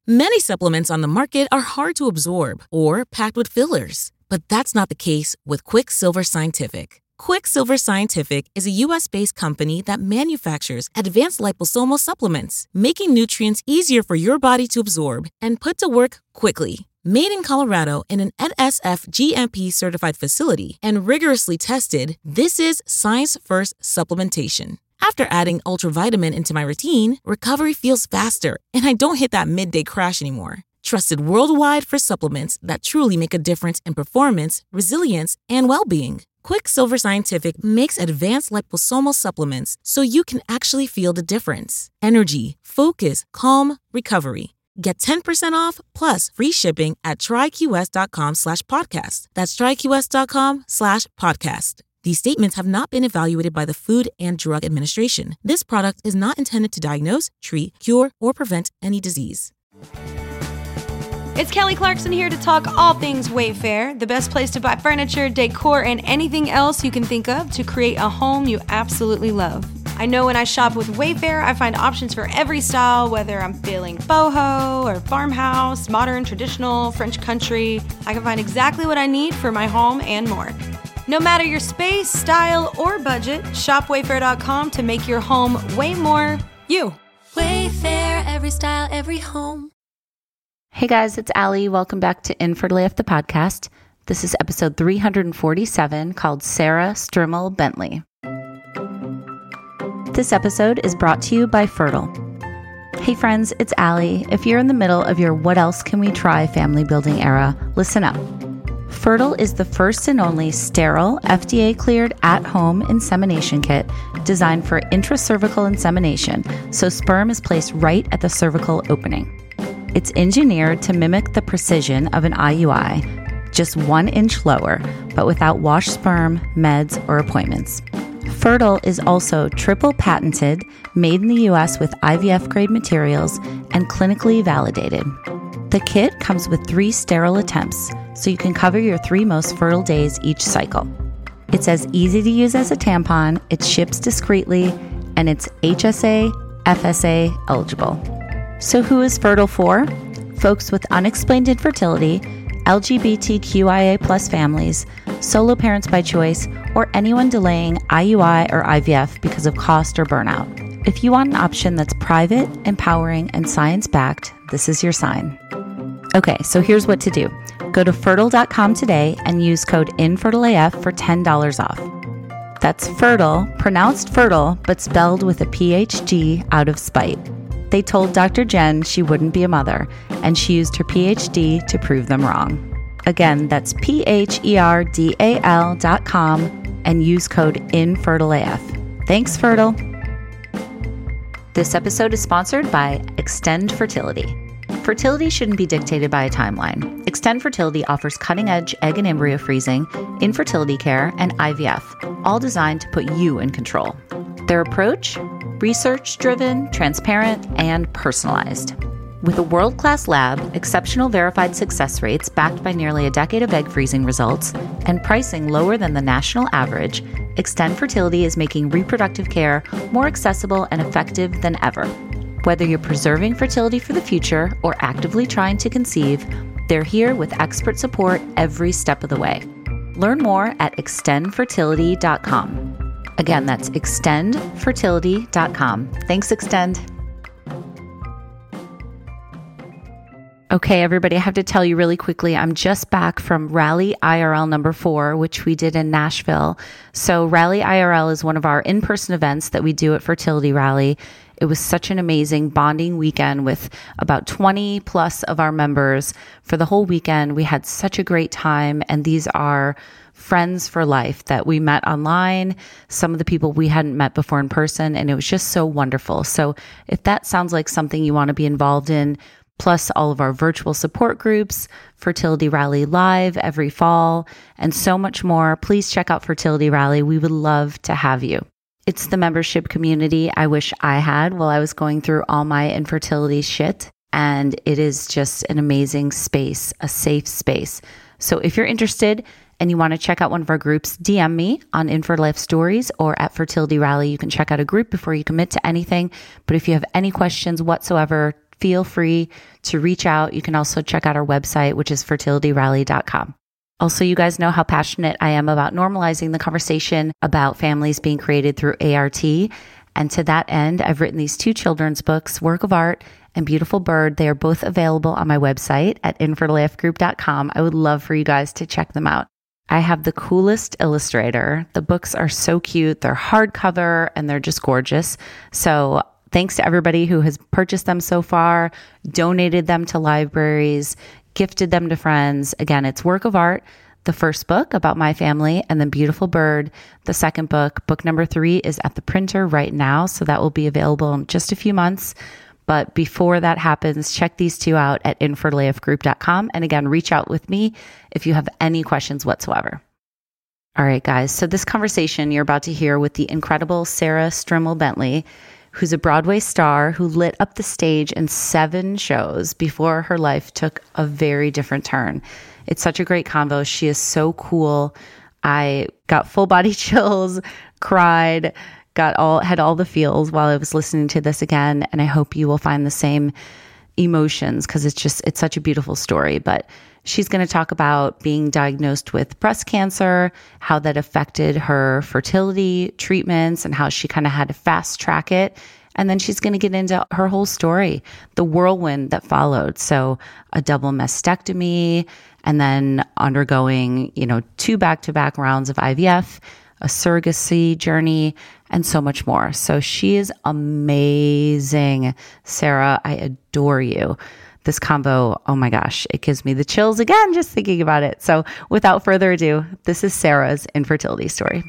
Many supplements on the market are hard to absorb or packed with fillers, but that's not the case with Quicksilver Scientific. Quicksilver Scientific is a U.S.-based company that manufactures advanced liposomal supplements, making nutrients easier for your body to absorb and put to work quickly. Made in Colorado in an NSF GMP certified facility and rigorously tested, this is science-first supplementation. After adding Ultravitamin into my routine, recovery feels faster and I don't hit that midday crash anymore. Trusted worldwide for supplements that truly make a difference in performance, resilience, and well-being. Quicksilver Scientific makes advanced liposomal supplements so you can actually feel the difference. Energy, focus, calm, recovery. Get 10% off plus free shipping at tryqs.com/podcast. That's tryqs.com/podcast. These statements have not been evaluated by the Food and Drug Administration. This product is not intended to diagnose, treat, cure, or prevent any disease. It's Kelly Clarkson here to talk all things Wayfair, the best place to buy furniture, decor, and anything else you can think of to create a home you absolutely love. I know when I shop with Wayfair, I find options for every style, whether I'm feeling boho or farmhouse, modern, traditional, French country. I can find exactly what I need for my home and more. No matter your space, style, or budget, shop Wayfair.com to make your home way more you. Wayfair, every style, every home. Hey guys, it's Allie. Welcome back to Infertile AF, the podcast. This is episode 347 called Sarah Strimmel Bentley. This episode is brought to you by Fertile. Hey friends, it's Allie. If you're in the middle of your what else can we try family building era, listen up. Fertile is the first and only sterile, FDA-cleared at-home insemination kit designed for intracervical insemination, so sperm is placed right at the cervical opening. It's engineered to mimic the precision of an IUI, just 1 inch lower, but without washed sperm, meds, or appointments. Fertile is also triple patented, made in the US with IVF-grade materials, and clinically validated. The kit comes with 3 sterile attempts, so you can cover your 3 most fertile days each cycle. It's as easy to use as a tampon, it ships discreetly, and it's HSA, FSA eligible. So who is Fertile for? Folks with unexplained infertility, LGBTQIA+ families, solo parents by choice, or anyone delaying IUI or IVF because of cost or burnout. If you want an option that's private, empowering, and science-backed, this is your sign. Okay, so here's what to do. Go to fertile.com today and use code INFERTILEAF for $10 off. That's Fertile, pronounced fertile, but spelled with a PhD out of spite. They told Dr. Jen she wouldn't be a mother, and she used her PhD to prove them wrong. Again, that's PHERDAL.com and use code INFERTILEAF. Thanks, Fertile. This episode is sponsored by Extend Fertility. Fertility shouldn't be dictated by a timeline. Extend Fertility offers cutting-edge egg and embryo freezing, infertility care, and IVF, all designed to put you in control. Their approach? Research-driven, transparent, and personalized. With a world-class lab, exceptional verified success rates backed by nearly a decade of egg freezing results, and pricing lower than the national average, Extend Fertility is making reproductive care more accessible and effective than ever. Whether you're preserving fertility for the future or actively trying to conceive, they're here with expert support every step of the way. Learn more at extendfertility.com. Again, that's extendfertility.com. Thanks, Extend. Okay, everybody, I have to tell you really quickly, I'm just back from Rally IRL number 4, which we did in Nashville. So Rally IRL is one of our in-person events that we do at Fertility Rally. It was such an amazing bonding weekend with about 20 plus of our members for the whole weekend. We had such a great time, and these are friends for life that we met online, some of the people we hadn't met before in person, and it was just so wonderful. So if that sounds like something you want to be involved in, plus all of our virtual support groups, Fertility Rally Live every fall, and so much more, please check out Fertility Rally. We would love to have you. It's the membership community I wish I had while I was going through all my infertility shit. And it is just an amazing space, a safe space. So if you're interested and you want to check out one of our groups, DM me on Infertile Life Stories or at Fertility Rally. You can check out a group before you commit to anything. But if you have any questions whatsoever, feel free to reach out. You can also check out our website, which is fertilityrally.com. Also, you guys know how passionate I am about normalizing the conversation about families being created through ART. And to that end, I've written these 2 children's books, Work of Art and Beautiful Bird. They are both available on my website at infertileafgroup.com. I would love for you guys to check them out. I have the coolest illustrator. The books are so cute. They're hardcover and they're just gorgeous. So thanks to everybody who has purchased them so far, donated them to libraries, gifted them to friends. Again, it's Work of Art, the first book about my family, and then Beautiful Bird, the second book. Book number 3 is at the printer right now, so that will be available in just a few months. But before that happens, check these 2 out at infertileafgroup.com. And again, reach out with me if you have any questions whatsoever. All right, guys. So this conversation you're about to hear with the incredible Sarah Strimmel Bentley, who's a Broadway star who lit up the stage in 7 shows before her life took a very different turn. It's such a great convo. She is so cool. I got full body chills, cried, had all the feels while I was listening to this again. And I hope you will find the same emotions because it's such a beautiful story. But she's going to talk about being diagnosed with breast cancer, how that affected her fertility treatments and how she kind of had to fast track it. And then she's going to get into her whole story, the whirlwind that followed. So a double mastectomy and then undergoing, 2 back-to-back rounds of IVF, a surrogacy journey, and so much more. So she is amazing. Sarah, I adore you. This combo, oh my gosh, it gives me the chills again just thinking about it. So without further ado, this is Sarah's infertility story.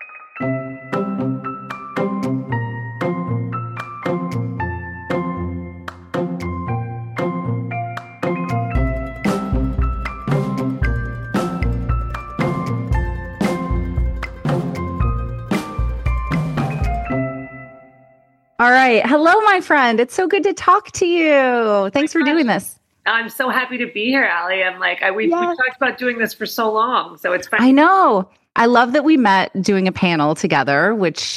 All right. Hello, my friend. It's so good to talk to you. Thanks for doing this. I'm so happy to be here, Allie. I'm like, we've talked about doing this for so long, so it's fun. I know. I love that we met doing a panel together, which,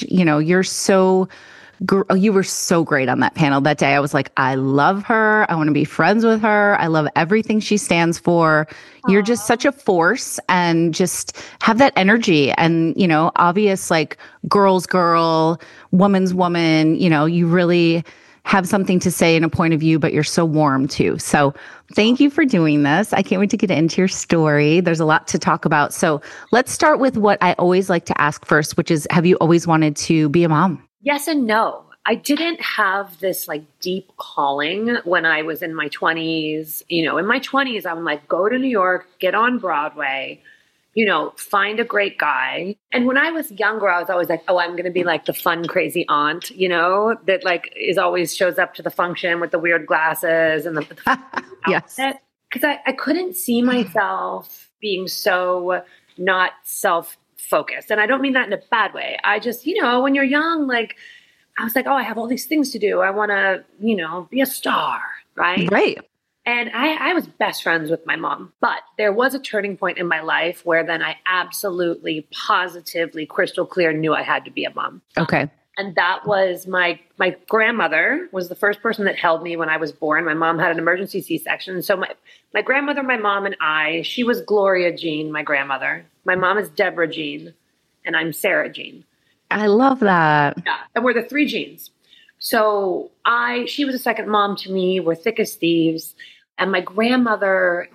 you were so great on that panel that day. I was like, I love her. I want to be friends with her. I love everything she stands for. Aww. You're just such a force and just have that energy and, obvious like girl's girl, woman's woman, you really have something to say and a point of view, but you're so warm too. So thank you for doing this. I can't wait to get into your story. There's a lot to talk about. So let's start with what I always like to ask first, which is, have you always wanted to be a mom? Yes and no. I didn't have this like deep calling when I was in my 20s. In my 20s, I'm like, go to New York, get on Broadway, find a great guy. And when I was younger, I was always like, oh, I'm going to be like the fun, crazy aunt, that like always shows up to the function with the weird glasses and the yes. Because I couldn't see myself being so not self-focused. And I don't mean that in a bad way. I just, when you're young, like, I was like, oh, I have all these things to do. I want to, be a star, right? Right. And I was best friends with my mom. But there was a turning point in my life where then I absolutely, positively, crystal clear knew I had to be a mom. Okay. And that was my grandmother was the first person that held me when I was born. My mom had an emergency C-section. So my grandmother, my mom, and she was Gloria Jean, my grandmother. My mom is Deborah Jean, and I'm Sarah Jean. I love that. Yeah, and we're the 3 Jeans. So she was a second mom to me. We're thick as thieves. And my grandmother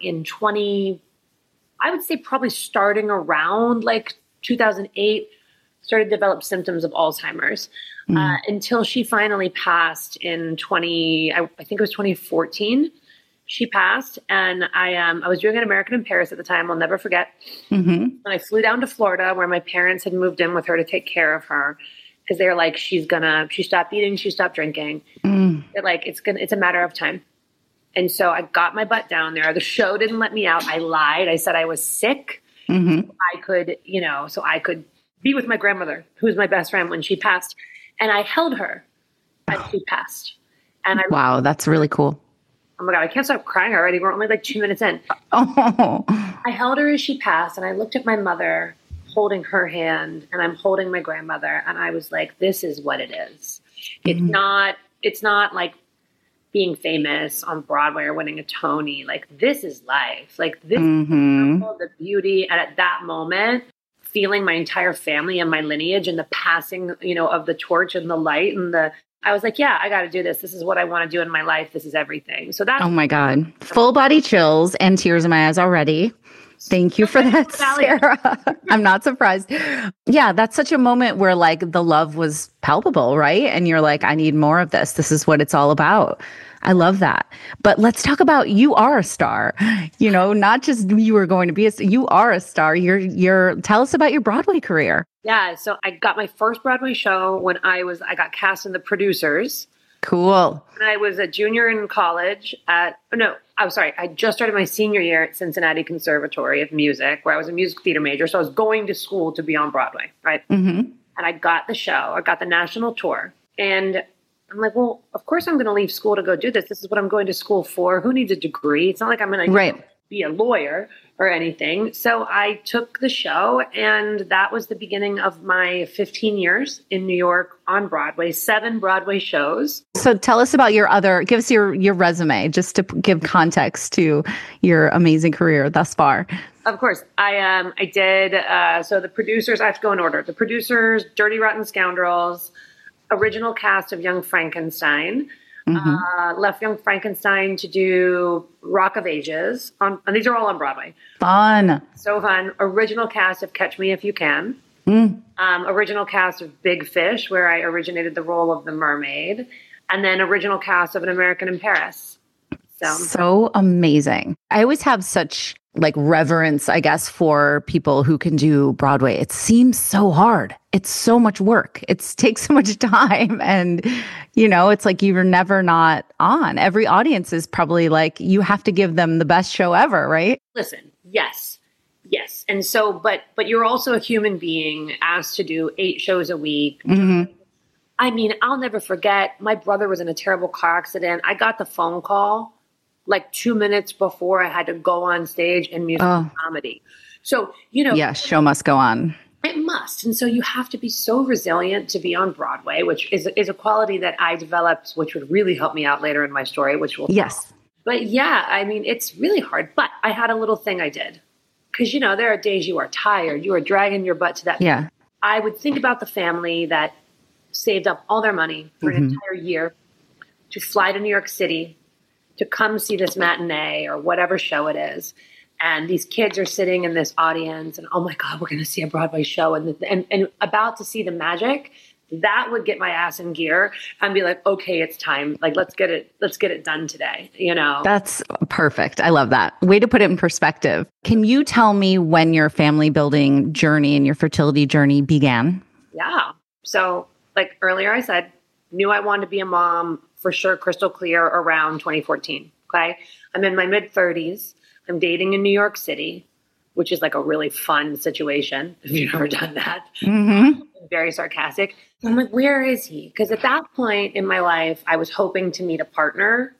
I would say probably starting around like 2008, started to develop symptoms of Alzheimer's until she finally passed in I think it was 2014. She passed, and I was doing an American in Paris at the time. I'll never forget. Mm-hmm. And I flew down to Florida where my parents had moved in with her to take care of her because they were like, she stopped eating, she stopped drinking. They're like, it's a matter of time. And so I got my butt down there. The show didn't let me out. I lied. I said I was sick. Mm-hmm. So I could be with my grandmother, who was my best friend when she passed. And I held her as she passed. And wow, that's really cool. Oh my God, I can't stop crying already. We're only like 2 minutes in. Oh. I held her as she passed, and I looked at my mother holding her hand, and I'm holding my grandmother, and I was like, this is what it is. It's not like being famous on Broadway or winning a Tony. Like, this is life. Like, this is the beauty. And at that moment, feeling my entire family and my lineage and the passing, of the torch and the light I was like, yeah, I got to do this. This is what I want to do in my life. This is everything. So that's— Oh my God. Full body chills and tears in my eyes already. Thank you for that, Sarah. I'm not surprised. Yeah, that's such a moment where like the love was palpable, right? And you're like, I need more of this. This is what it's all about. I love that. But let's talk about, you are a star, not just you were going to be you are a star. Tell us about your Broadway career. Yeah. So I got my first Broadway show when I got cast in The Producers. Cool. And I was a junior in college I just started my senior year at Cincinnati Conservatory of Music, where I was a music theater major. So I was going to school to be on Broadway, right? Mm-hmm. And I got the show. I got the national tour. And I'm like, well, of course I'm going to leave school to go do this. This is what I'm going to school for. Who needs a degree? It's not like I'm going to be a lawyer or anything. So I took the show, and that was the beginning of my 15 years in New York on Broadway, 7 Broadway shows. So tell us about give us your resume, just to give context to your amazing career thus far. Of course. I did, so The Producers, I have to go in order. The Producers, Dirty Rotten Scoundrels, original cast of Young Frankenstein. Left Young Frankenstein to do Rock of Ages, and these are all on Broadway. Fun. So fun. Original cast of Catch Me If You Can. Original cast of Big Fish, where I originated the role of the mermaid. And then original cast of An American in Paris. So amazing. I always have such reverence, I guess, for people who can do Broadway. It seems so hard. It's so much work. It takes so much time. And, it's like you're never not on. Every audience is probably you have to give them the best show ever, right? Listen, yes. And so, but you're also a human being asked to do 8 shows a week. Mm-hmm. I mean, I'll never forget, my brother was in a terrible car accident. I got the phone call 2 minutes before I had to go on stage and musical comedy. So, yeah, show must go on. It must. And so you have to be so resilient to be on Broadway, which is a quality that I developed, which would really help me out later in my story, which will. Yes. But yeah, I mean, it's really hard. But I had a little thing I did. Because, there are days you are tired. You are dragging your butt to that. Yeah. I would think about the family that saved up all their money for an entire year to fly to New York City to come see this matinee or whatever show it is. And these kids are sitting in this audience and, oh my God, we're going to see a Broadway show and about to see the magic. That would get my ass in gear and be like, okay, it's time. Let's get it done today. That's perfect. I love that. Way to put it in perspective. Can you tell me when your family building journey and your fertility journey began? Yeah. So earlier I said, knew I wanted to be a mom for sure, crystal clear around 2014. Okay. I'm in my mid 30s. I'm dating in New York City, which is a really fun situation. If you've never done that, very sarcastic. I'm like, where is he? Because at that point in my life, I was hoping to meet a partner.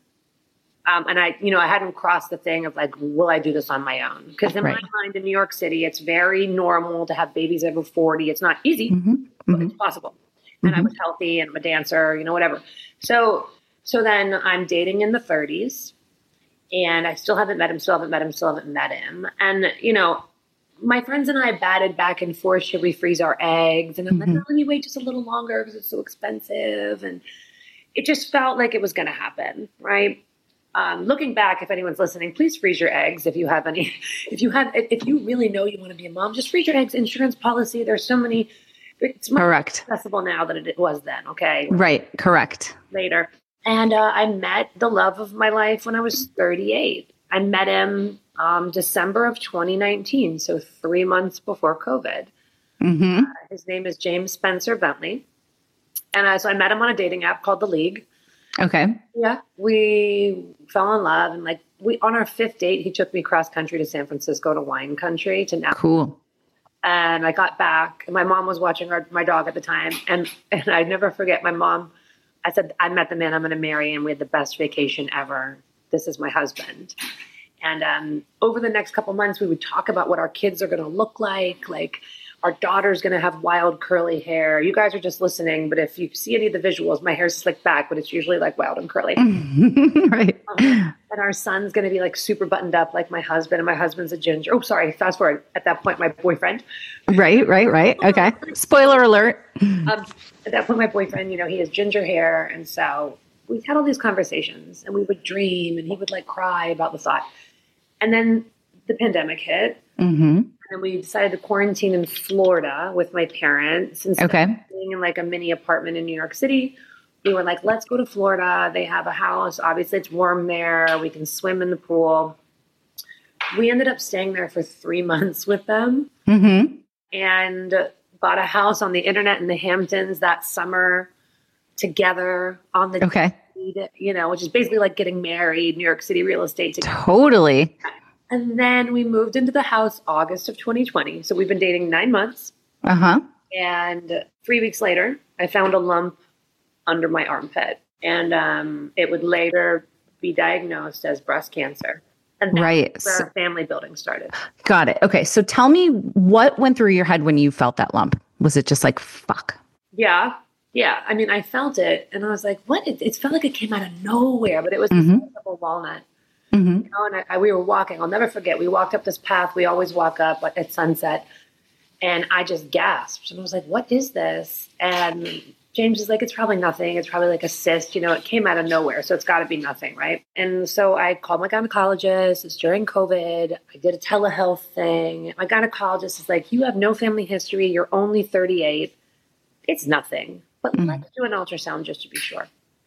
And I hadn't crossed the thing of will I do this on my own? Because in my mind in New York City, it's very normal to have babies over 40. It's not easy, but it's possible. And I was healthy and I'm a dancer, whatever. So then I'm dating in the 30s and I still haven't met him. And, my friends and I batted back and forth. Should we freeze our eggs? And I'm like, no, let me wait just a little longer because it's so expensive. And it just felt like it was going to happen. Right. Looking back, if anyone's listening, please freeze your eggs. If you have any, if you really know you want to be a mom, just freeze your eggs. Insurance policy. There's so many. It's more accessible now than it was then. Okay. Right. Correct. Later. And I met the love of my life when I was 38. I met him December of 2019, so 3 months before COVID. His name is James Spencer Bentley. And so I met him on a dating app called The League. Okay. Yeah. We fell in love. And on our 5th date, he took me cross country to San Francisco to wine country to Napa. Cool. And I got back and my mom was watching my dog at the time. And I'd never forget my mom. I said, I met the man I'm going to marry and we had the best vacation ever. This is my husband. And over the next couple months, we would talk about what our kids are going to look like. Our daughter's going to have wild curly hair. You guys are just listening, but if you see any of the visuals, my hair's slicked back, but it's usually like wild and curly. Right. And our son's going to be like super buttoned up like my husband, and my husband's a ginger. Oh, sorry. Fast forward. At that point, my boyfriend. Right. Okay. Spoiler alert. At that point, my boyfriend, he has ginger hair. And so we had all these conversations, and we would dream, and he would like cry about the thought. And then the pandemic hit. Mm-hmm. And we decided to quarantine in Florida with my parents. Instead of being in like a mini apartment in New York City, we were like, let's go to Florida. They have a house. Obviously, it's warm there. We can swim in the pool. We ended up staying there for 3 months with them and bought a house on the internet in the Hamptons that summer together on the which is basically like getting married, New York City real estate together. Totally. And then we moved into the house August of 2020. So we've been dating 9 months. And 3 weeks later, I found a lump under my armpit. And it would later be diagnosed as breast cancer. And that's where our family building started. Got it. Okay. So tell me what went through your head when you felt that lump. Was it just like, fuck? Yeah. Yeah. I mean, I felt it. And I was like, what? It felt like it came out of nowhere. But it was a walnut. And we were walking. I'll never forget. We walked up this path. We always walk up at sunset. And I just gasped. And I was like, what is this? And James is like, it's probably nothing. It's probably like a cyst. It came out of nowhere. So it's got to be nothing, right? And so I called my gynecologist. It's during COVID. I did a telehealth thing. My gynecologist is like, you have no family history. You're only 38. It's nothing. But let's do an ultrasound just to be sure.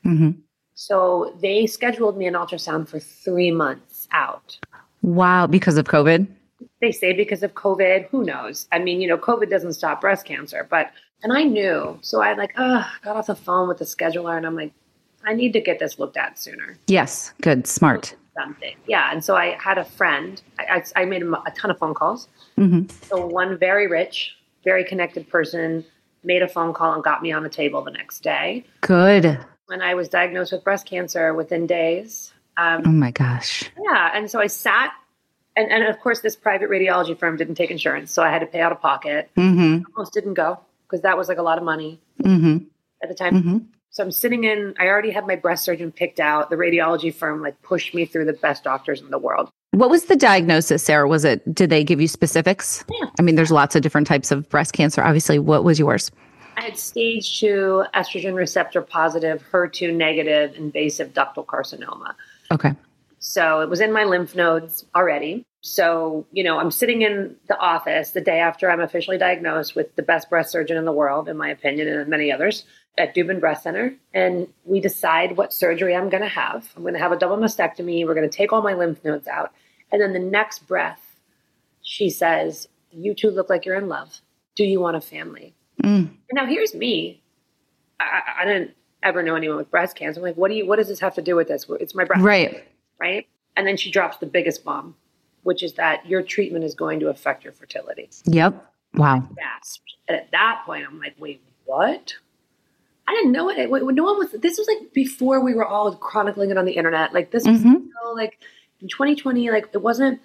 So they scheduled me an ultrasound for 3 months out. Wow. Because of COVID? They say because of COVID. Who knows? I mean, COVID doesn't stop breast cancer. And I knew. So I got off the phone with the scheduler and I'm like, I need to get this looked at sooner. Yes. Good. Smart. Something. Yeah. And so I had a friend. I made him a ton of phone calls. So one very rich, very connected person made a phone call and got me on the table the next day. Good. When I was diagnosed with breast cancer within days. Oh my gosh. Yeah. And so I sat, and of course this private radiology firm didn't take insurance. So I had to pay out of pocket. Almost didn't go because that was like a lot of money at the time. So I'm sitting I already had my breast surgeon picked out. The radiology firm like pushed me through the best doctors in the world. What was the diagnosis, Sarah? Did they give you specifics? Yeah. I mean, there's lots of different types of breast cancer. Obviously, what was yours? I had stage 2 estrogen receptor positive, HER2 negative invasive ductal carcinoma. Okay. So it was in my lymph nodes already. So, I'm sitting in the office the day after I'm officially diagnosed with the best breast surgeon in the world, in my opinion, and many others at Dubin Breast Center. And we decide what surgery I'm going to have. I'm going to have a double mastectomy. We're going to take all my lymph nodes out. And then the next breath, she says, you two look like you're in love. Do you want a family? And now here's me. I didn't ever know anyone with breast cancer. I'm like, what does this have to do with this? It's my breast. Right. Right. And then she drops the biggest bomb, which is that your treatment is going to affect your fertility. Yep. Wow. I gasped. And at that point, I'm like, wait, what? I didn't know it. No one was, this was like before we were all chronicling it on the internet. Like this was like in 2020, like it wasn't,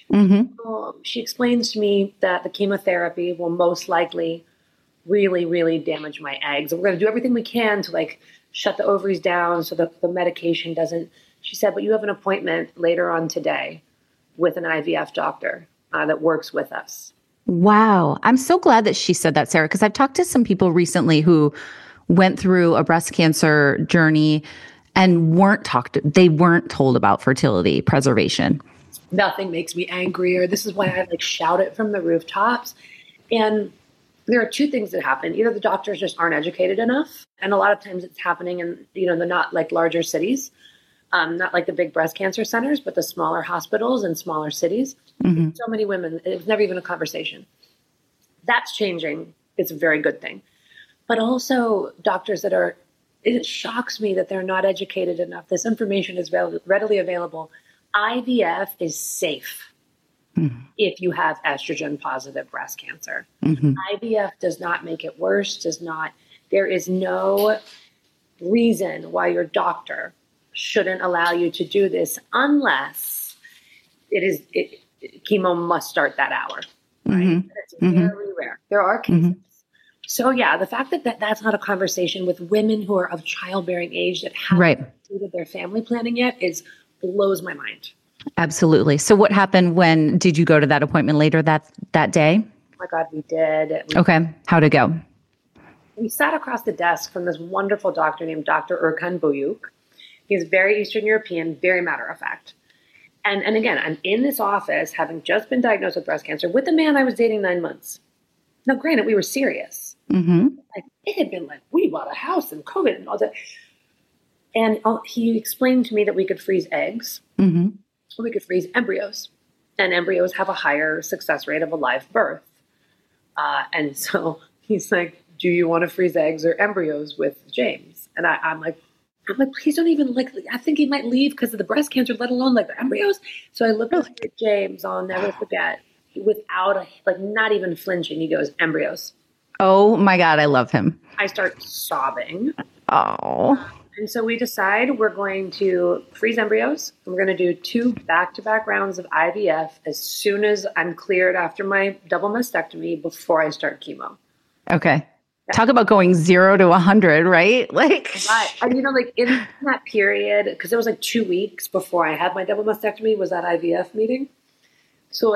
she explains to me that the chemotherapy will most likely really, really damage my eggs. And we're going to do everything we can to like shut the ovaries down so that the medication doesn't. She said, but you have an appointment later on today with an IVF doctor that works with us. Wow. I'm so glad that she said that, Sarah, because I've talked to some people recently who went through a breast cancer journey and they weren't told about fertility preservation. Nothing makes me angrier. This is why I like shout it from the rooftops. And there are two things that happen. Either the doctors just aren't educated enough. And a lot of times it's happening in, they're not like larger cities, not like the big breast cancer centers, but the smaller hospitals in smaller cities. So many women, it's never even a conversation. That's changing. It's a very good thing. But also doctors it shocks me that they're not educated enough. This information is readily available. IVF is safe if you have estrogen positive breast cancer. IVF does not make it worse, there is no reason why your doctor shouldn't allow you to do this unless chemo must start that hour. right? It's very rare. There are cases. So yeah, the fact that that's not a conversation with women who are of childbearing age that haven't completed their family planning yet blows my mind. Absolutely. So what happened when did you go to that appointment later that day? Oh my God, we did. Okay. How'd it go? We sat across the desk from this wonderful doctor named Dr. Erkan Boyuk. He's very Eastern European, very matter of fact. And again, I'm in this office having just been diagnosed with breast cancer with a man I was dating 9 months. Now, granted, we were serious. Like it had been like, we bought a house and COVID and all that. And he explained to me that we could freeze eggs. We could freeze embryos. And embryos have a higher success rate of a live birth. And so he's like, do you want to freeze eggs or embryos with James? And I'm like, please don't even I think he might leave because of the breast cancer, let alone like the embryos. So I looked at James, I'll never forget, without not even flinching. He goes, embryos. Oh my God, I love him. I start sobbing. Oh. And so we decide we're going to freeze embryos. We're going to do 2 back-to-back rounds of IVF as soon as I'm cleared after my double mastectomy before I start chemo. Okay. Talk about going 0 to 100, right? Like, right. And in that period, because it was 2 weeks before I had my double mastectomy, was that IVF meeting. So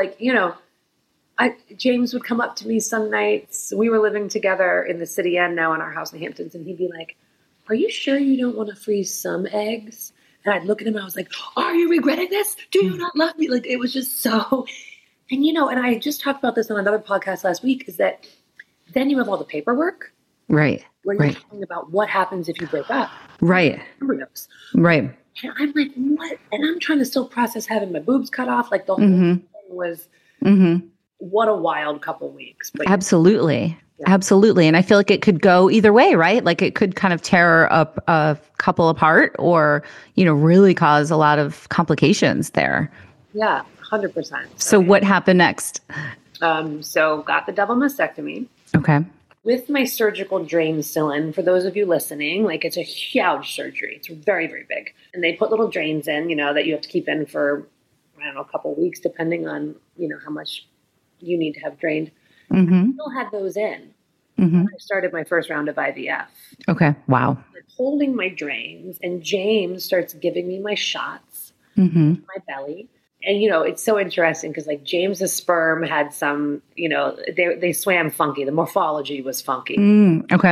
James would come up to me some nights. We were living together in the City Inn now in our house in Hamptons. And he'd be like, are you sure you don't want to freeze some eggs? And I'd look at him and I was like, are you regretting this? Do you not love me? It was just so, and and I just talked about this on another podcast last week, is that then you have all the paperwork. Right. Where you're talking about what happens if you break up. Right. Embryos. Right. And I'm like, what? And I'm trying to still process having my boobs cut off. The whole thing was, what a wild couple weeks. But absolutely. Yeah. Absolutely. And I feel like it could go either way, right? Like it could kind of tear up a couple apart or, really cause a lot of complications there. Yeah, 100%. So what happened next? So got the double mastectomy. Okay. With my surgical drain still in, for those of you listening, it's a huge surgery. It's very, very big. And they put little drains in, that you have to keep in for, a couple of weeks, depending on, how much you need to have drained. I still had those in. I started my first round of IVF. Okay. Wow. I'm holding my drains, and James starts giving me my shots, my belly. And, it's so interesting because James's sperm had some, they swam funky. The morphology was funky. Okay.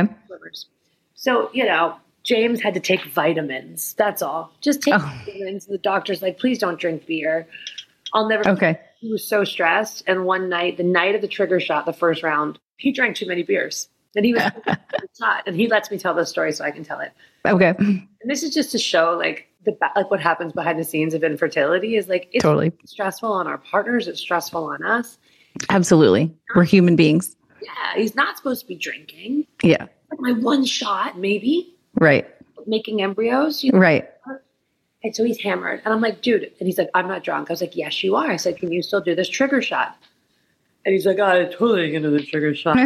So, James had to take vitamins. That's all. Just take vitamins. The doctor's like, please don't drink beer. I'll never. Okay. He was so stressed. And one night, the night of the trigger shot, the first round, he drank too many beers. And he was shot. And he lets me tell this story so I can tell it. Okay. And this is just to show what happens behind the scenes of infertility is it's totally stressful on our partners. It's stressful on us. Absolutely. We're human beings. Yeah. He's not supposed to be drinking. Yeah. My one shot, maybe. Right. Making embryos. Right. And so he's hammered. And I'm like, dude. And he's like, I'm not drunk. I was like, yes, you are. I said, can you still do this trigger shot? And he's like, I totally can do the trigger shot.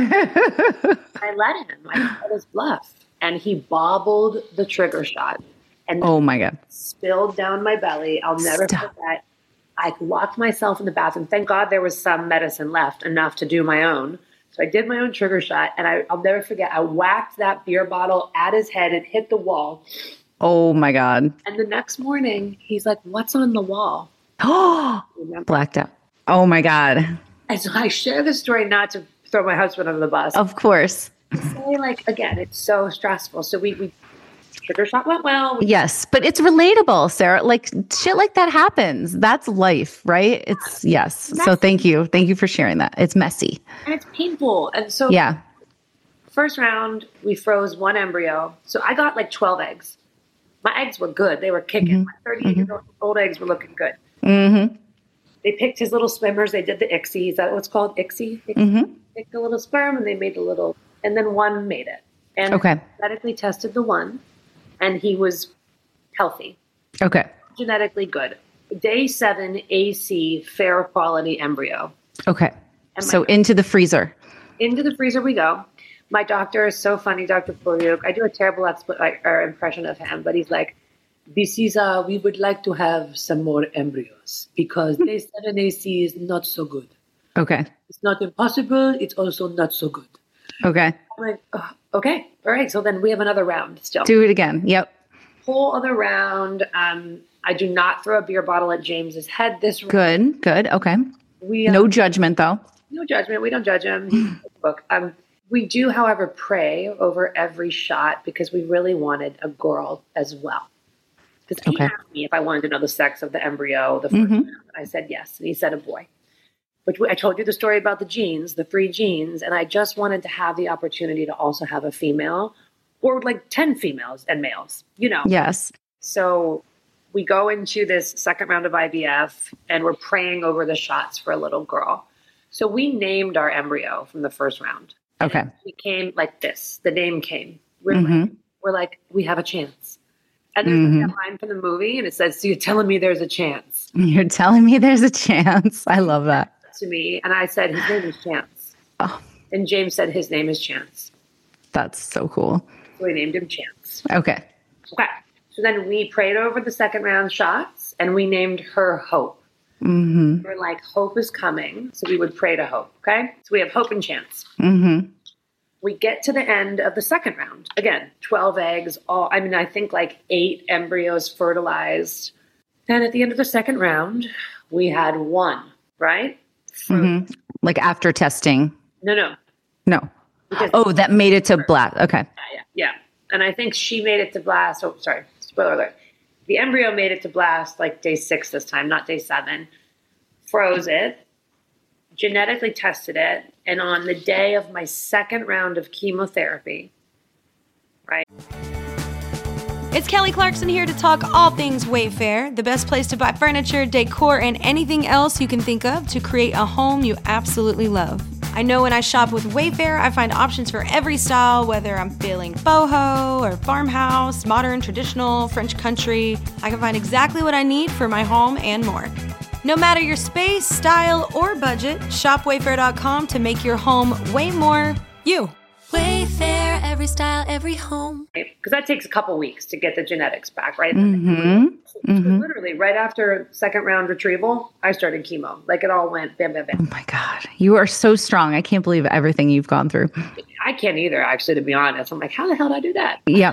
I let him. I called his bluff. And he bobbled the trigger shot. And oh my God. Spilled down my belly. I'll never forget. I locked myself in the bathroom. Thank God there was some medicine left, enough to do my own. So I did my own trigger shot. And I'll never forget. I whacked that beer bottle at his head. It hit the wall. Oh my God. And the next morning, he's like, what's on the wall? Oh, blacked out. Oh my God. And so I share this story not to throw my husband under the bus. Of course. Say again, it's so stressful. So we trigger shot went well. Yes, but it's relatable, Sarah. Shit like that happens. That's life, right? It's yes. So thank you. Thank you for sharing that. It's messy. And it's painful. And so yeah. First round, we froze one embryo. So I got 12 eggs. My eggs were good. They were kicking. My 38-year-old eggs were looking good. They picked his little swimmers. They did the ICSI. Is that what's called? ICSI? Picked a little sperm and they made a little, and then one made it. And genetically tested the one, and he was healthy. Okay. Genetically good. Day 7 AC fair quality embryo. Okay. So into the freezer. Into the freezer we go. My doctor is so funny, Dr. Poryuk. I do a terrible impression of him, but he's like, this is, we would like to have some more embryos because day 7 AC is not so good. Okay. It's not impossible. It's also not so good. Okay. I'm like, "Oh, okay. All right. So then we have another round still. Do it again. Yep. Whole other round. I do not throw a beer bottle at James's head this round. Good. Good. Okay. We, No judgment though. no judgment. We don't judge him. Book. We do, however, pray over every shot because we really wanted a girl as well. Because he asked me if I wanted to know the sex of the embryo the first round. I said yes, and he said a boy. But I told you the story about the genes, the 3 genes, and I just wanted to have the opportunity to also have a female, or like 10 females and males, you know. Yes. So we go into this second round of IVF, and we're praying over the shots for a little girl. So we named our embryo from the first round. Okay. It came like this. The name came. We're like, we have a chance. And there's like that line from the movie, and it says, "So you're telling me there's a chance?" You're telling me there's a chance. I love that. To me, and I said, "His name is Chance." Oh, And James said, "His name is Chance." that's so cool. So we named him Chance. Okay. Okay. So then we prayed over the second round shots, and we named her Hope. We're like, Hope is coming. So we would pray to Hope. Okay. So we have Hope and Chance. We get to the end of the second round. Again, 12 eggs, I think like 8 embryos fertilized. And at the end of the second round, we had 1, right? Like after testing. No. Oh, that made it to blast. Okay. Yeah. And I think she made it to blast. Oh, sorry. Spoiler alert. The embryo made it to blast like day 6 this time, not day 7. Froze it, genetically tested it. And on the day of my second round of chemotherapy, right? It's Kelly Clarkson here to talk all things Wayfair, the best place to buy furniture, decor, and anything else you can think of to create a home you absolutely love. I know when I shop with Wayfair, I find options for every style, whether I'm feeling boho or farmhouse, modern, traditional, French country. I can find exactly what I need for my home and more. No matter your space, style, or budget, shop Wayfair.com to make your home way more you. Wayfair, every style, every home. Because that takes a couple weeks to get the genetics back, right? Literally, right after second round retrieval, I started chemo. Like it all went bam, bam, bam. Oh my God. You are so strong. I can't believe everything you've gone through. I can't either, actually, to be honest. I'm like, how the hell did I do that? Yeah.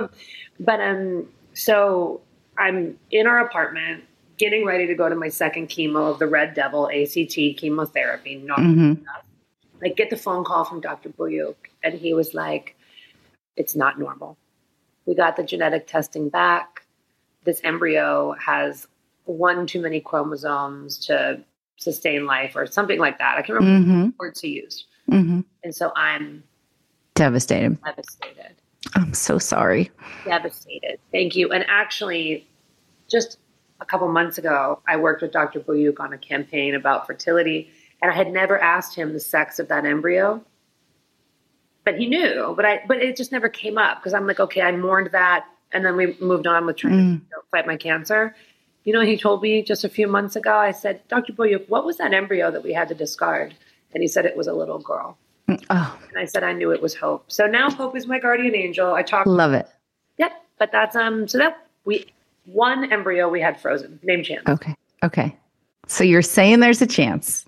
So I'm in our apartment, getting ready to go to my second chemo of the Red Devil ACT chemotherapy. I get the phone call from Dr. Buyuk, and he was like, it's not normal. We got the genetic testing back. This embryo has 1 too many chromosomes to sustain life or something like that. I can't remember the words he used. And so I'm devastated. I'm so sorry. Devastated. Thank you. And actually, just a couple months ago, I worked with Dr. Buyuk on a campaign about fertility. And I had never asked him the sex of that embryo, but he knew. But it just never came up because I'm like, okay, I mourned that, and then we moved on with trying to fight my cancer. You know, he told me just a few months ago. I said, Dr. Buyuk, what was that embryo that we had to discard? And he said it was a little girl. Oh. And I said I knew it was Hope. So now Hope is my guardian angel. I talked. Love it. Yep. But that's so that one embryo we had frozen, named Chance. Okay. So you're saying there's a chance.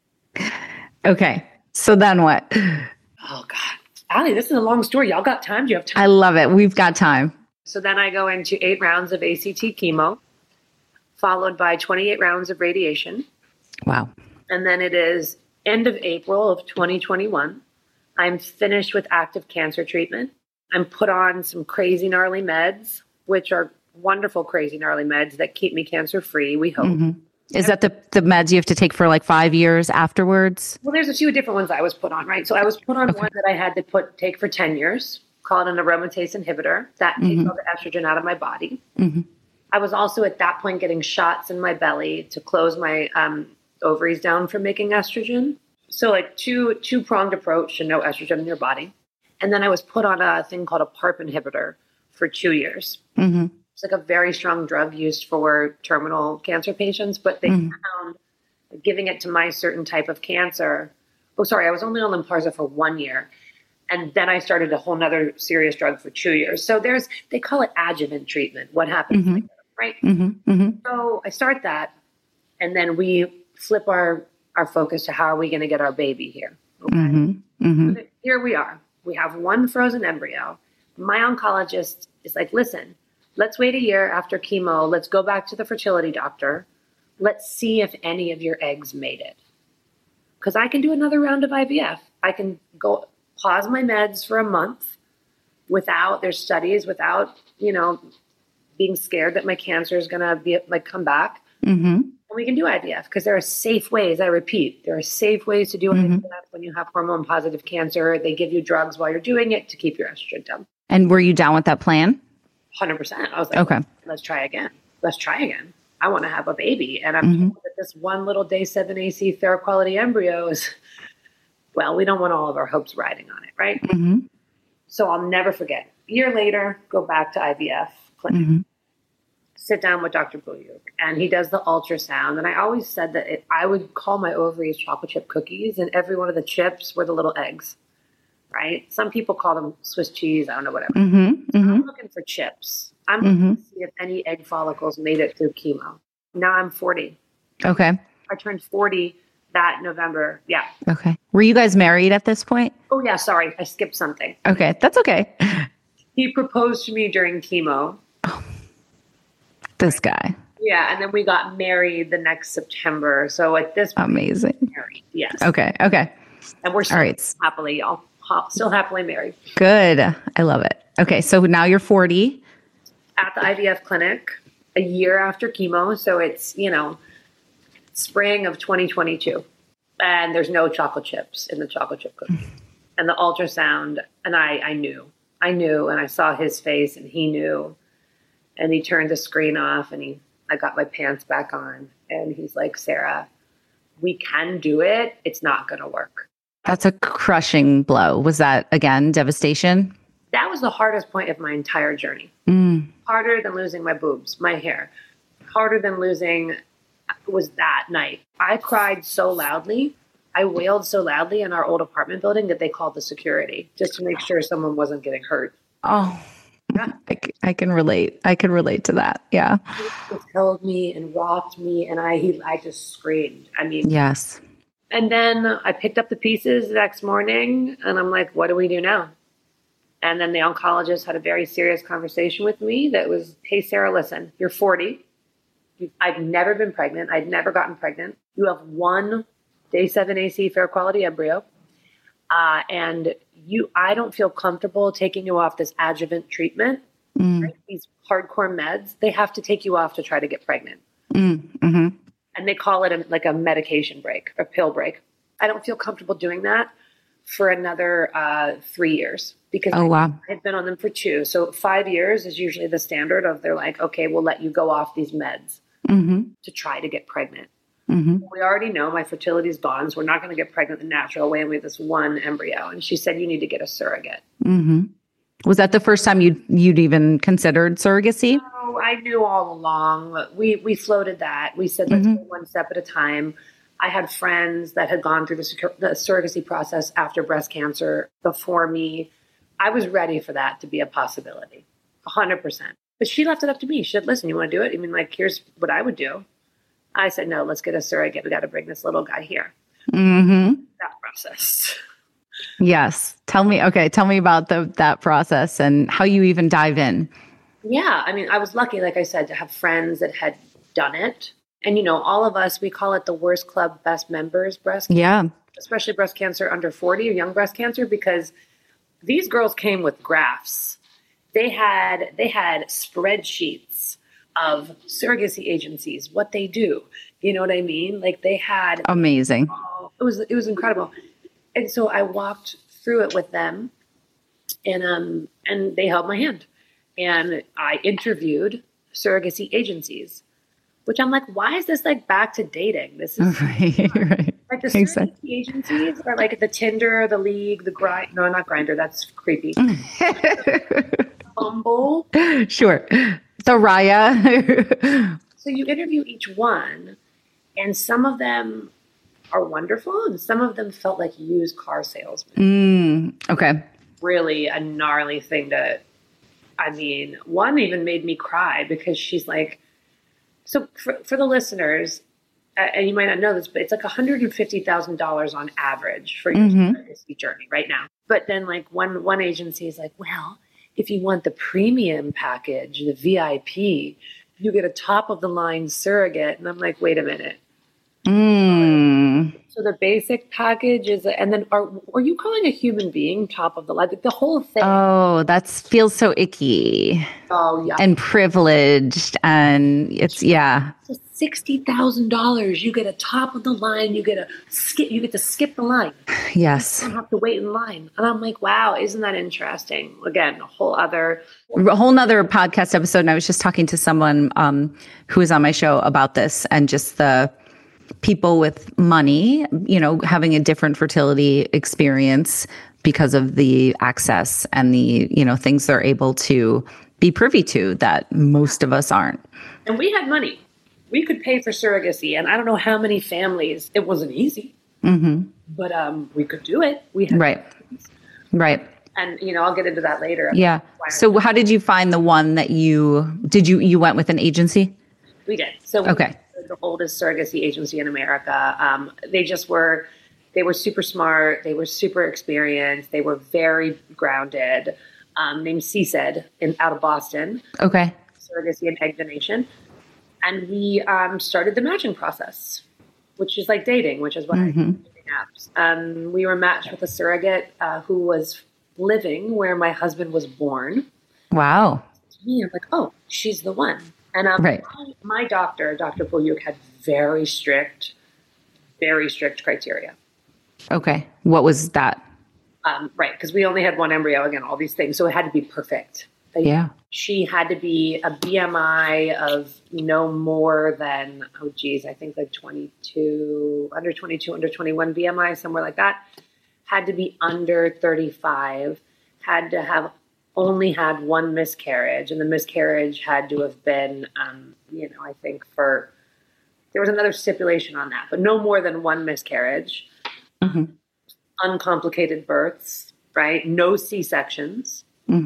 Okay. So then what? Oh, God. Allie, this is a long story. Y'all got time? Do you have time? I love it. We've got time. So then I go into 8 rounds of ACT chemo, followed by 28 rounds of radiation. Wow. And then it is end of April of 2021. I'm finished with active cancer treatment. I'm put on some crazy gnarly meds, which are wonderful, crazy gnarly meds that keep me cancer free, we hope. Is that the meds you have to take for like 5 years afterwards? Well, there's a few different ones I was put on, right? So I was put on one that I had to take for 10 years, called an aromatase inhibitor. That takes all the estrogen out of my body. I was also at that point getting shots in my belly to close my ovaries down from making estrogen. So like two-pronged approach to no estrogen in your body. And then I was put on a thing called a PARP inhibitor for 2 years. It's like a very strong drug used for terminal cancer patients, but they found giving it to my certain type of cancer. Oh, sorry, I was only on Lynparza for 1 year. And then I started a whole nother serious drug for 2 years. So they call it adjuvant treatment. What happens later, right? So I start that, and then we flip our our focus to how are we going to get our baby here. Okay. So here we are. We have one frozen embryo. My oncologist is like, listen, let's wait a year after chemo. Let's go back to the fertility doctor. Let's see if any of your eggs made it. Because I can do another round of IVF. I can go pause my meds for a month there's studies without, being scared that my cancer is going to come back. And we can do IVF because there are safe ways. I repeat, there are safe ways to do IVF when you have hormone positive cancer. They give you drugs while you're doing it to keep your estrogen down. And were you down with that plan? 100%. I was like, okay, let's try again. I want to have a baby. And I'm told that this one little day 7 AC Therquality embryo is, well, we don't want all of our hopes riding on it, right? So I'll never forget. A year later, go back to IVF clinic, sit down with Dr. Buyuk, and he does the ultrasound. And I always said that I would call my ovaries chocolate chip cookies, and every one of the chips were the little eggs, right? Some people call them Swiss cheese. I don't know, whatever. So I'm looking for chips. I'm looking to see if any egg follicles made it through chemo. Now I'm 40. Okay. I turned 40 that November. Yeah. Okay. Were you guys married at this point? Oh, yeah. Sorry. I skipped something. Okay. That's okay. He proposed to me during chemo. This guy. Yeah. And then we got married the next September. So at this point, amazing. Married. Yes. Okay. And we're still all right. happily, y'all. Still happily married. Good. I love it. Okay. So now you're 40. At the IVF clinic a year after chemo. So it's, spring of 2022. And there's no chocolate chips in the chocolate chip cookie. And the ultrasound, and I knew, and I saw his face and he knew. And he turned the screen off and I got my pants back on. And he's like, Sarah, we can do it. It's not going to work. That's a crushing blow. Was that, again, devastation? That was the hardest point of my entire journey. Harder than losing my boobs, my hair. Harder than losing was that night. I cried so loudly. I wailed so loudly in our old apartment building that they called the security just to make sure someone wasn't getting hurt. Oh, yeah. I can relate. I can relate to that. Yeah. He held me and rocked me and I just screamed. I mean, yes. And then I picked up the pieces the next morning and I'm like, what do we do now? And then the oncologist had a very serious conversation with me that was, hey, Sarah, listen, you're 40. I've never been pregnant. I'd never gotten pregnant. You have one day 7 AC Therquality embryo. And I don't feel comfortable taking you off this adjuvant treatment. Right? These hardcore meds, they have to take you off to try to get pregnant. And they call it like a medication break, a pill break. I don't feel comfortable doing that for another 3 years because I've been on them for 2. So 5 years is usually the standard of they're like, okay, we'll let you go off these meds to try to get pregnant. We already know my fertility is gone, so we're not going to get pregnant the natural way. And we have this one embryo. And she said, you need to get a surrogate. Was that the first time you'd even considered surrogacy? No, I knew all along. We floated that. We said, let's go one step at a time. I had friends that had gone through the surrogacy process after breast cancer before me. I was ready for that to be a possibility, 100%. But she left it up to me. She said, listen, you want to do it? I mean, like, here's what I would do. I said, no, let's get a surrogate. We got to bring this little guy here. That process. Yes. Tell me about that process and how you even dive in. Yeah. I mean, I was lucky, like I said, to have friends that had done it. And, all of us, we call it the worst club, best members breast cancer. Yeah. Especially breast cancer under 40 or young breast cancer, because these girls came with graphs. They had spreadsheets of surrogacy agencies, what they do. You know what I mean? Like they had amazing. It was incredible. And so I walked through it with them and they held my hand and I interviewed surrogacy agencies, which I'm like, why is this like back to dating? This is right. Like the surrogacy agencies are like the Tinder, the League, the Grind. No, not Grindr. That's creepy. Bumble. Sure. The Raya. So you interview each one, and some of them are wonderful, and some of them felt like used car salesmen. Okay. Really a gnarly thing one even made me cry because she's like, so for the listeners, and you might not know this, but it's like $150,000 on average for your surrogacy journey right now. But then like one agency is like, well, if you want the premium package, the VIP, you get a top of the line surrogate. And I'm like, wait a minute. So the basic package is, and then are you calling a human being top of the line? The whole thing. Oh, that feels so icky. Oh yeah. And privileged, and it's $60,000. You get a top of the line. You get to skip the line. Yes. You don't have to wait in line. And I'm like, wow, isn't that interesting? Again, a whole nother podcast episode. And I was just talking to someone who was on my show about this, and just the people with money, having a different fertility experience because of the access and the, things they're able to be privy to that most of us aren't. And we had money. We could pay for surrogacy. And I don't know how many families, it wasn't easy, but we could do it. We had Right. And, I'll get into that later. Yeah. So how did you find the one that you went with an agency? We did. So okay. The oldest surrogacy agency in America. They were super smart. They were super experienced. They were very grounded. Named CSED out of Boston. Okay. Surrogacy and Egg Donation. And we started the matching process, which is like dating, which is what I do in apps. We were matched with a surrogate who was living where my husband was born. Wow. To me, I'm like, oh, she's the one. And right. my doctor, Dr. Polyuk, had very strict criteria. Okay. What was that? Right. Because we only had one embryo, again, all these things. So it had to be perfect. Yeah. She had to be a BMI of no more than, I think like 22, under 21 BMI, somewhere like that. Had to be under 35. Had to have only had one miscarriage, and the miscarriage had to have been, I think there was another stipulation on that, but no more than one miscarriage, uncomplicated births, right? No C-sections.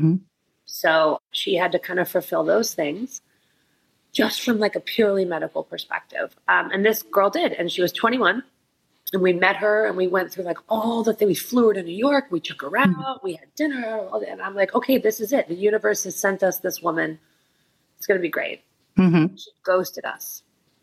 So she had to kind of fulfill those things just from like a purely medical perspective. And this girl did, and she was 21. And we met her and we went through like all the things. We flew her to New York. We took her out. We had dinner. And I'm like, okay, this is it. The universe has sent us this woman. It's going to be great. She ghosted us.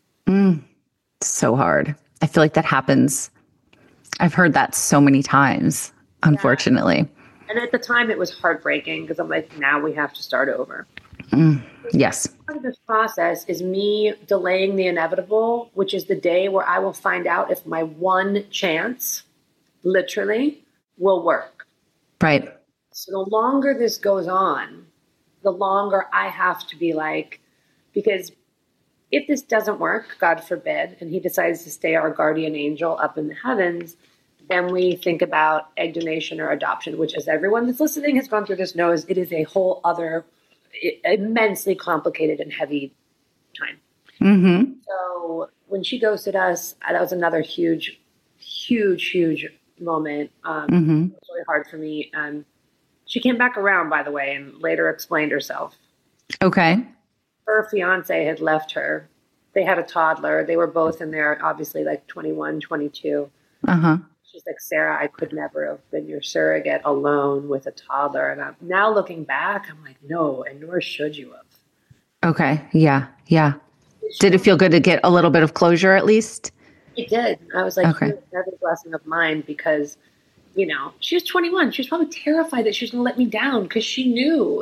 So hard. I feel like that happens. I've heard that so many times, unfortunately. Yeah. And at the time it was heartbreaking because I'm like, now we have to start over. Yes. Part of this process is me delaying the inevitable, which is the day where I will find out if my one chance, literally, will work. Right. So the longer this goes on, the longer I have to be like, because if this doesn't work, God forbid, and he decides to stay our guardian angel up in the heavens, then we think about egg donation or adoption, which, as everyone that's listening has gone through this knows, it is a whole other immensely complicated and heavy time. So when she ghosted us, that was another huge moment. It was really hard for me. She came back around, by the way, and later explained herself. Okay. Her fiance had left her. They had a toddler. They were both in there, obviously like 21, 22. She's like, Sarah, I could never have been your surrogate alone with a toddler. And I'm now looking back, I'm like, no, and nor should you have. Okay. Yeah. Did it feel good to get a little bit of closure at least? It did. I was like, okay. Another blessing of mine because, she was 21. She was probably terrified that she was going to let me down because she knew,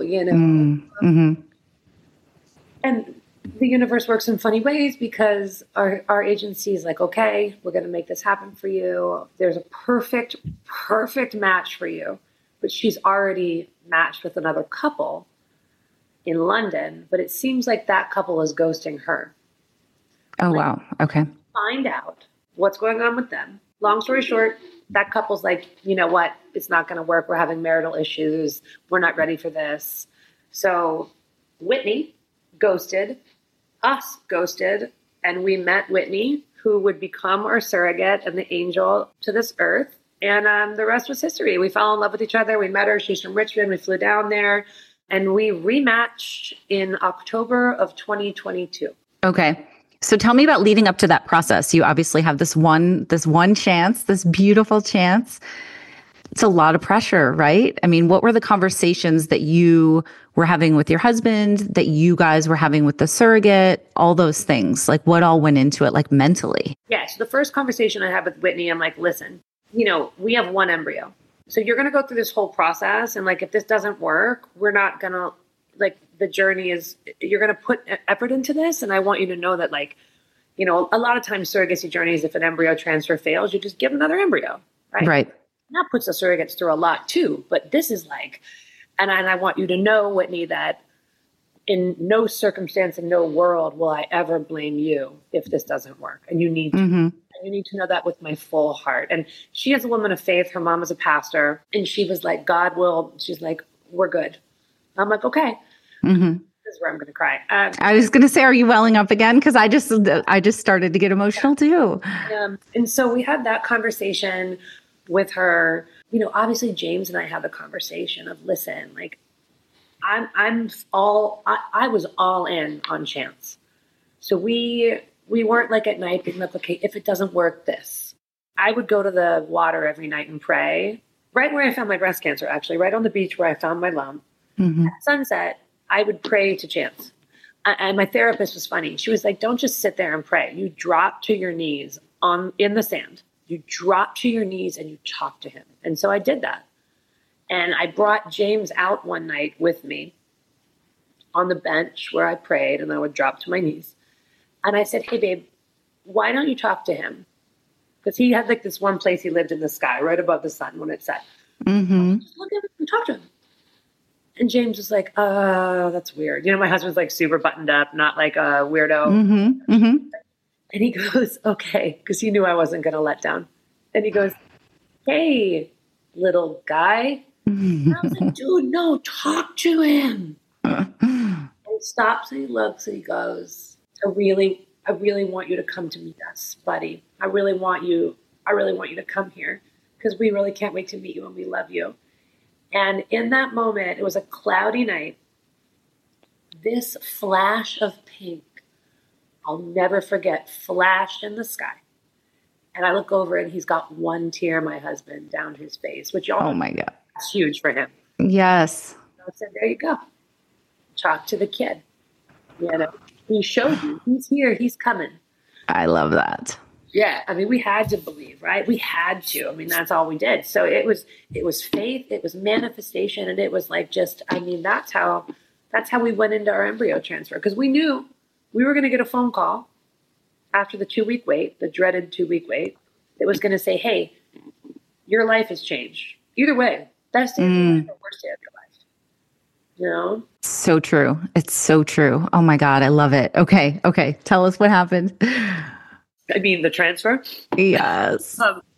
And the universe works in funny ways because our agency is like, okay, we're going to make this happen for you. There's a perfect match for you. But she's already matched with another couple in London. But it seems like that couple is ghosting her. Oh, wow. Okay. Find out what's going on with them. Long story short, that couple's like, you know what? It's not going to work. We're having marital issues. We're not ready for this. So Whitney ghosted, and we met Whitney, who would become our surrogate and the angel to this earth. And the rest was history. We fell in love with each other. We met her. She's from Richmond. We flew down there, and we rematched in October of 2022. Okay. So tell me about leading up to that process. You obviously have this one chance, this beautiful chance. It's a lot of pressure, right? I mean, what were the conversations that you were having with your husband, that you guys were having with the surrogate, all those things? Like what all went into it, like mentally? Yeah. So the first conversation I had with Whitney, I'm like, listen, we have one embryo. So you're going to go through this whole process. And like, if this doesn't work, we're not going to, like, the journey is, you're going to put effort into this. And I want you to know that, like, a lot of times surrogacy journeys, if an embryo transfer fails, you just give another embryo, right? Right. And that puts the surrogates through a lot too. But this is like, and I want you to know, Whitney, that in no circumstance, in no world will I ever blame you if this doesn't work. And you need to. You need to know that with my full heart. And she is a woman of faith. Her mom is a pastor. And she was like, God will, she's like, we're good. I'm like, okay. This is where I'm going to cry. I was going to say, are you welling up again? Because I just started to get emotional too. And so we had that conversation with her. Obviously James and I had the conversation of, listen, like, I was all in on chance. So we weren't like at night being like, okay, if it doesn't work, this. I would go to the water every night and pray, right where I found my breast cancer, actually, right on the beach where I found my lump. At sunset, I would pray to chance. And my therapist was funny. She was like, don't just sit there and pray. You drop to your knees in the sand. You drop to your knees and you talk to him. And so I did that. And I brought James out one night with me on the bench where I prayed, and I would drop to my knees. And I said, hey, babe, why don't you talk to him? Because he had like this one place he lived in the sky, right above the sun when it set. Just look at him and talk to him. And James was like, that's weird. My husband's like super buttoned up, not like a weirdo. And he goes, okay, because he knew I wasn't going to let down. And he goes, hey, little guy. And I was like, dude, no, talk to him. And he stops and he looks and he goes, I really want you to come to meet us, buddy. I really want you to come here because we really can't wait to meet you and we love you. And in that moment, it was a cloudy night. This flash of pink, I'll never forget, flashed in the sky. And I look over and he's got one tear, my husband, down his face, which y'all, oh my God, that's huge for him. Yes. So I said, there you go. Talk to the kid. He showed you. He's here. He's coming. I love that. Yeah. I mean, we had to believe, right? We had to. I mean, that's all we did. So it was faith. It was manifestation. And it was like that's how we went into our embryo transfer. Because we knew we were going to get a phone call after the 2-week wait, the dreaded 2-week wait. It was going to say, hey, your life has changed. Either way, best day of your life or worst day of your life. So true. It's so true. Oh my God. I love it. Okay. Tell us what happened. I mean, the transfer? Yes.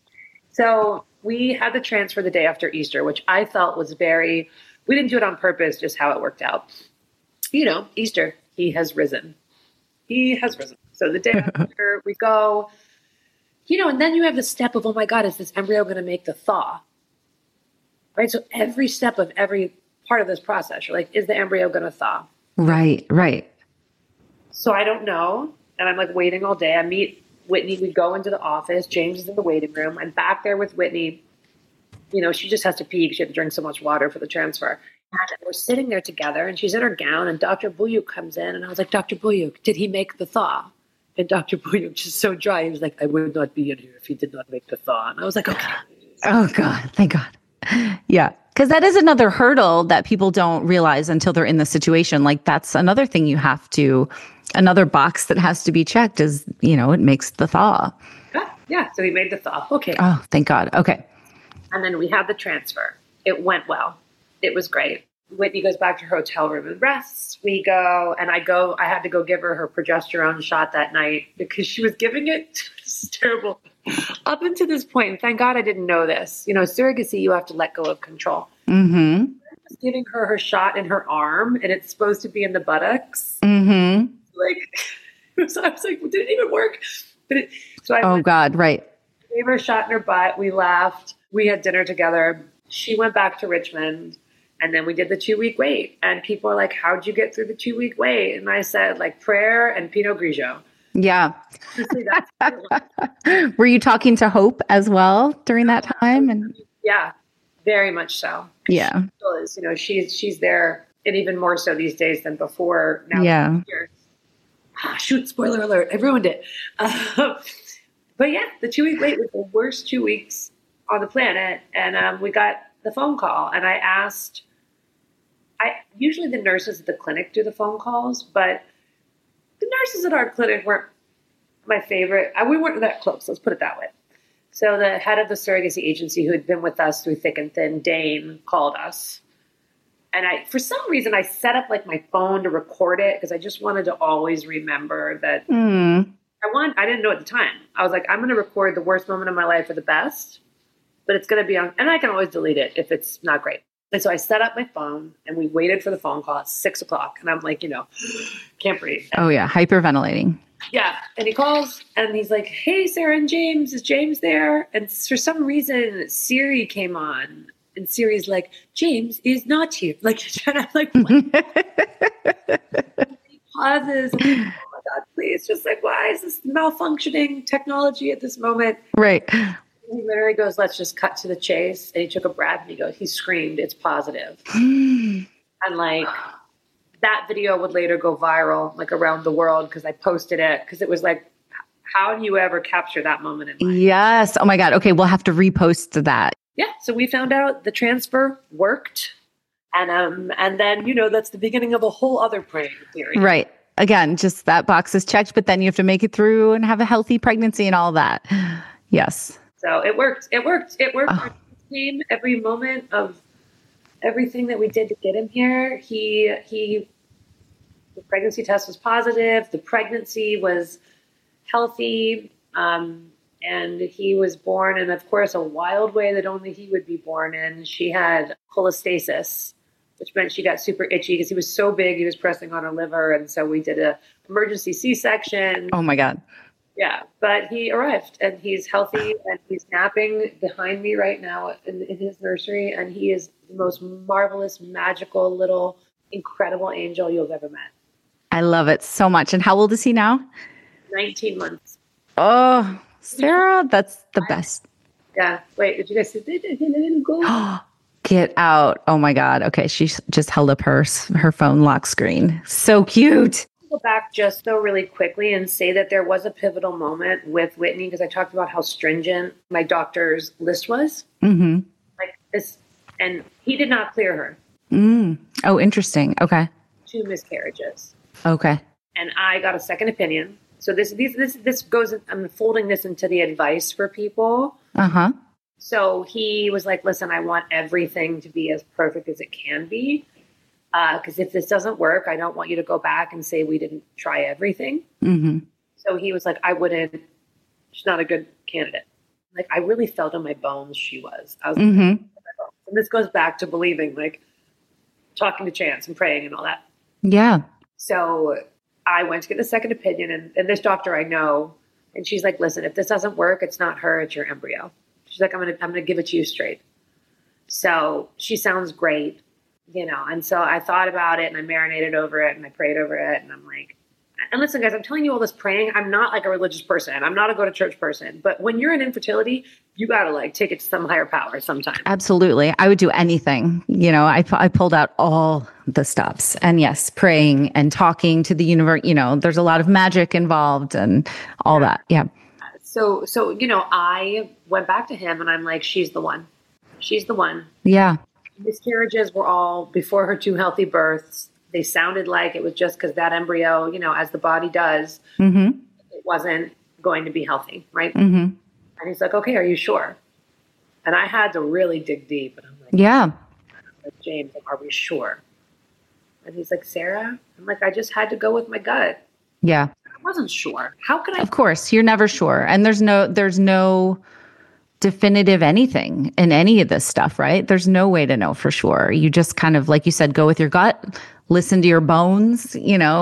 So we had the transfer the day after Easter, which I felt was we didn't do it on purpose, just how it worked out. Easter, he has risen. He has risen. So the day after we go, and then you have the step of, oh my God, is this embryo going to make the thaw? Right? So every step of every part of this process, you're like, is the embryo going to thaw? Right. So I don't know. And I'm like waiting all day. I meet Whitney. We go into the office. James is in the waiting room. I'm back there with Whitney. She just has to pee because she had to drink so much water for the transfer. And we're sitting there together and she's in her gown and Dr. Buyuk comes in and I was like, Dr. Buyuk, did he make the thaw? And Dr. Buyuk, just so dry, he was like, I would not be in here if he did not make the thaw. And I was like, okay. Oh God, thank God. Yeah. Because that is another hurdle that people don't realize until they're in the situation. Like that's another thing another box that has to be checked is, it makes the thaw. Yeah. So he made the thaw. Okay. Oh, thank God. Okay. And then we had the transfer. It went well. It was great. Whitney goes back to her hotel room and rests. We go, and I had to go give her progesterone shot that night because she was giving it. This is terrible. Up until this point, and thank God I didn't know this. Surrogacy, you have to let go of control. I was giving her shot in her arm, and it's supposed to be in the buttocks. So I was like, well, did it even work? God, right. Gave her a shot in her butt. We laughed. We had dinner together. She went back to Richmond. And then we did the 2-week wait. And people are like, how'd you get through the 2-week wait? And I said, like, prayer and Pinot Grigio. Yeah. Honestly, that's Were you talking to Hope as well during that time? And yeah, very much so. yeah. She still is, she's there, and even more so these days than before. Now, Yeah. Shoot! Spoiler alert! I ruined it. But yeah, the 2-week wait was the worst 2 weeks on the planet, and we got the phone call, and I asked. Usually the nurses at the clinic do the phone calls, but the nurses at our clinic weren't my favorite. We weren't that close. Let's put it that way. So the head of the surrogacy agency, who had been with us through thick and thin, Dane, called us. And for some reason, I set up like my phone to record it because I just wanted to always remember that I didn't know at the time. I was like, I'm going to record the worst moment of my life for the best, but it's going to be on, and I can always delete it if it's not great. And so I set up my phone and we waited for the phone call at 6:00. And I'm like, can't breathe. Oh yeah. Hyperventilating. Yeah. And he calls and he's like, hey, Sarah and James, is James there? And for some reason, Siri came on. And Siri's like, James is not here. Like, and I'm like, what? He pauses. I'm like, oh my God, please. Just like, why is this malfunctioning technology at this moment? Right. He literally goes, let's just cut to the chase. And he took a breath and he screamed, it's positive. And like, that video would later go viral, like around the world, because I posted it. Because it was like, how do you ever capture that moment in life? Yes. Oh my God. Okay. We'll have to repost that. Yeah. So we found out the transfer worked. And then, that's the beginning of a whole other praying theory. Right. Again, just that box is checked, but then you have to make it through and have a healthy pregnancy and all that. Yes. So it worked. It worked. Oh. Came every moment of everything that we did to get him here. The pregnancy test was positive. The pregnancy was healthy. And he was born in, of course, a wild way that only he would be born in. She had cholestasis, which meant she got super itchy because he was so big. He was pressing on her liver. And so we did an emergency C-section. Oh, my God. Yeah. But he arrived and he's healthy and he's napping behind me right now in his nursery. And he is the most marvelous, magical, little, incredible angel you've ever met. I love it so much. And how old is he now? 19 months. Oh, Sarah, that's the best. Yeah. Wait, did you guys see? They didn't go. Get out. Oh my God. Okay. She just held up her phone lock screen. So cute. I'll go back just so really quickly and say that there was a pivotal moment with Whitney because I talked about how stringent my doctor's list was. Mm-hmm. Like this, and he did not clear her. Oh, interesting. Okay. 2 miscarriages. Okay. And I got a second opinion. So this goes, I'm folding this into the advice for people. Uh-huh. So he was like, listen, I want everything to be as perfect as it can be. Because if this doesn't work, I don't want you to go back and say we didn't try everything. Mm-hmm. So he was like, she's not a good candidate. Like, I really felt in my bones she was. I was mm-hmm. And this goes back to believing, like talking to Chance and praying and all that. Yeah. So I went to get a second opinion and this doctor I know, and she's like, listen, if this doesn't work, it's not her, it's your embryo. She's like, I'm gonna give it to you straight. So she sounds great, and so I thought about it and I marinated over it and I prayed over it. And I'm like, and listen, guys, I'm telling you all this praying. I'm not like a religious person. I'm not a go to church person. But when you're in infertility, you got to take it to some higher power sometime. Absolutely. I would do anything. I pulled out all the stops. And yes, praying and talking to the universe. There's a lot of magic involved and all that. Yeah. So I went back to him and I'm like, she's the one. She's the one. Yeah. Miscarriages were all before her 2 healthy births. They sounded like it was just because that embryo, as the body does, mm-hmm. it wasn't going to be healthy, right? Mm-hmm. And he's like, okay, are you sure? And I had to really dig deep. And I'm like, yeah. James, are we sure? And he's like, Sarah? I'm like, I just had to go with my gut. Yeah. I wasn't sure. How could I? Of course, you're never sure. And there's no definitive anything in any of this stuff, right? There's no way to know for sure. You just kind of, like you said, go with your gut, listen to your bones,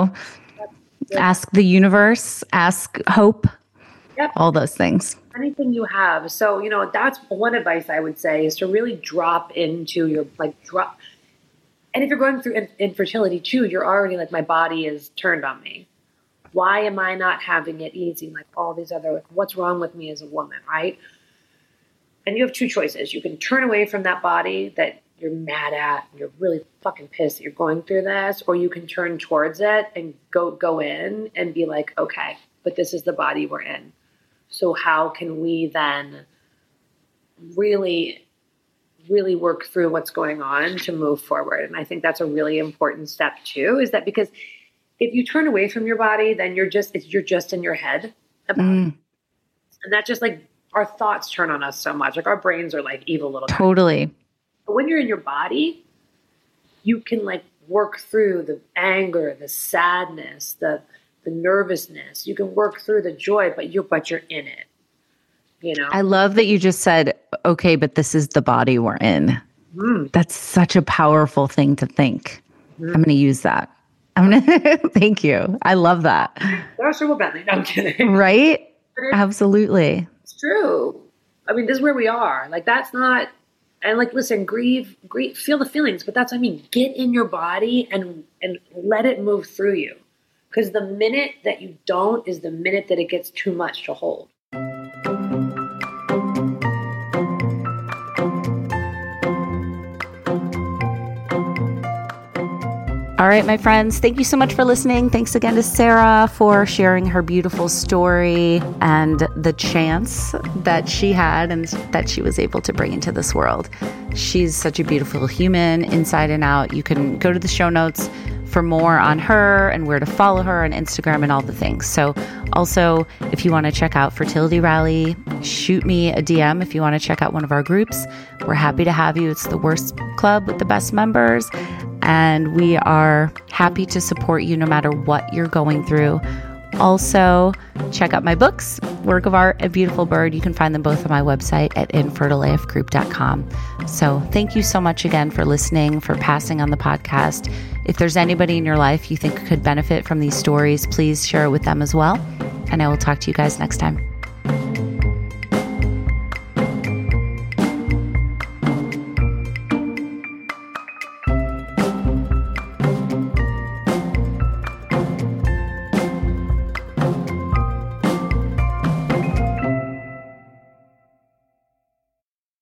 ask the universe, ask hope, all those things. Anything you have. So, that's one advice I would say is to really drop into your, drop. And if you're going through infertility too, you're already my body is turned on me. why am I not having it easy? Like all these other, like, what's wrong with me as a woman, right? And you have two choices. You can turn away from that body that you're mad at, and you're really fucking pissed that you're going through this, or you can turn towards it and go in and be like, okay, but this is the body we're in. So how can we then really, really work through what's going on to move forward? And I think that's a really important step too, is that because if you turn away from your body, then you're just in your head about it. And that just like, our thoughts turn on us so much. Like our brains are like evil little guys. Totally. But when you're in your body, you can like work through the anger, the sadness, the nervousness. You can work through the joy, but you're in it. You know? I love that you just said, okay, but this is the body we're in. That's such a powerful thing to think. I'm going to use that. Thank you. I love that. There's Sybil Bentley. No, I'm kidding. Right? Absolutely. It's true. I mean, this is where we are. Like, that's not, and like, listen, grieve, feel the feelings, but that's what I mean. Get in your body and let it move through you. Because the minute that you don't is the minute that it gets too much to hold. All right, my friends, thank you so much for listening. Thanks again to Sarah for sharing her beautiful story and the chance that she had and that she was able to bring into this world. She's such a beautiful human, inside and out. You can go to the show notes for more on her and where to follow her on Instagram and all the things. So also, if you want to check out Fertility Rally, shoot me a DM if you want to check out one of our groups. We're happy to have you. It's the worst club with the best members. And we are happy to support you no matter what you're going through. Also, check out my books, Work of Art and Beautiful Bird. You can find them both on my website at infertileafgroup.com. So thank you so much again for listening, for passing on the podcast. If there's anybody in your life you think could benefit from these stories, please share it with them as well. And I will talk to you guys next time.